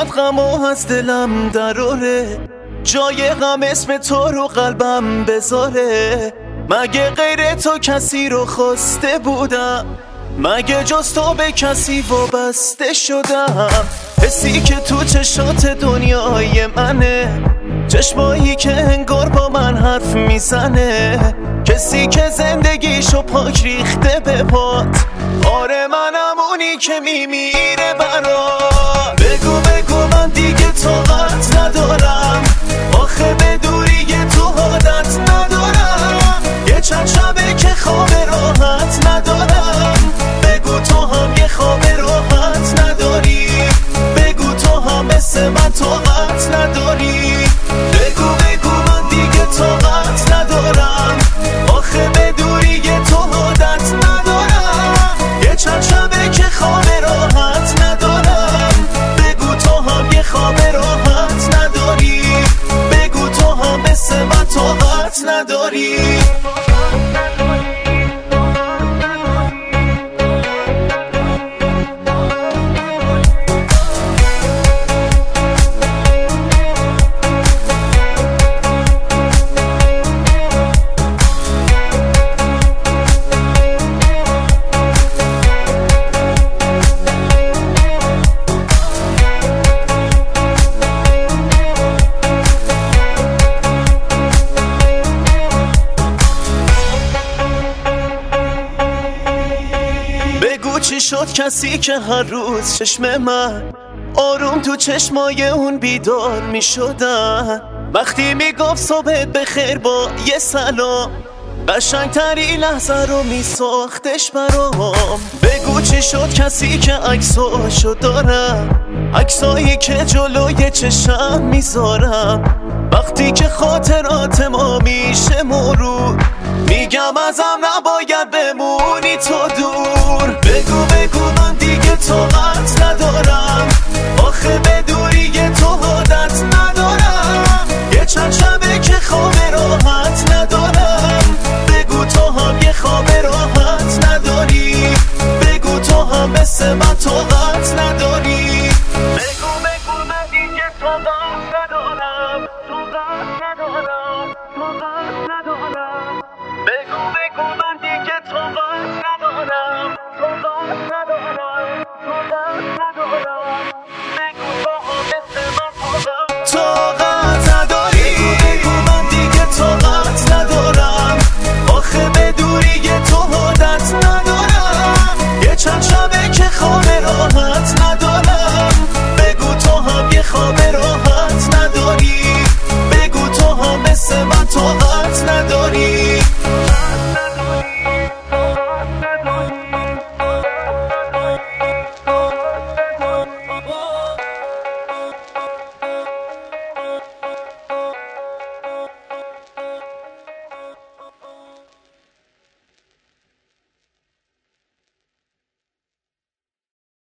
شب غمو از دلم دراره، جای غم اسم تو رو قلبم بذاره. مگه غیر تو کسی رو خواسته بودم؟ مگه جز تو به کسی وابسته شدم؟ حسی که تو چشات دنیای منه، چشمایی که انگار با من حرف میزنه، کسی که زندگیشو پاک ریخته به پات. آره منم اونی که میمیره برات. بگو بگو من دیگه طاقت ندارم، آخه به دوری تو عادت ندارم. یه چند شبه که خواب راحت ندارم. بگو تو هم یه خواب راحت نداری، بگو تو هم مثل من طاقت نداری. بگو بگو من دیگه طاقت ندارم، آخه به دوری تو عادت ندارم. یه چند شبه که خواب راحت ندارم. بگو تو هم یه خواب راحت نداری، بگو تو هم مثل من طاقت نداری. چی شد کسی که هر روز چشم من آروم تو چشمای اون بیدار می شدن؟ وقتی می گفت صبحت بخیر با یه سلام، قشنگتری لحظه رو می ساختش برام. بگو چی شد کسی که عکساشو دارم، عکسایی که جلوی چشم میذارم. وقتی که خاطرات ما میشه مرور، میگم ازم نباید بمونی تو دور. بگو بگو من دیگه طاقت ندارم، آخه به دوری تو عادت ندارم. یه چند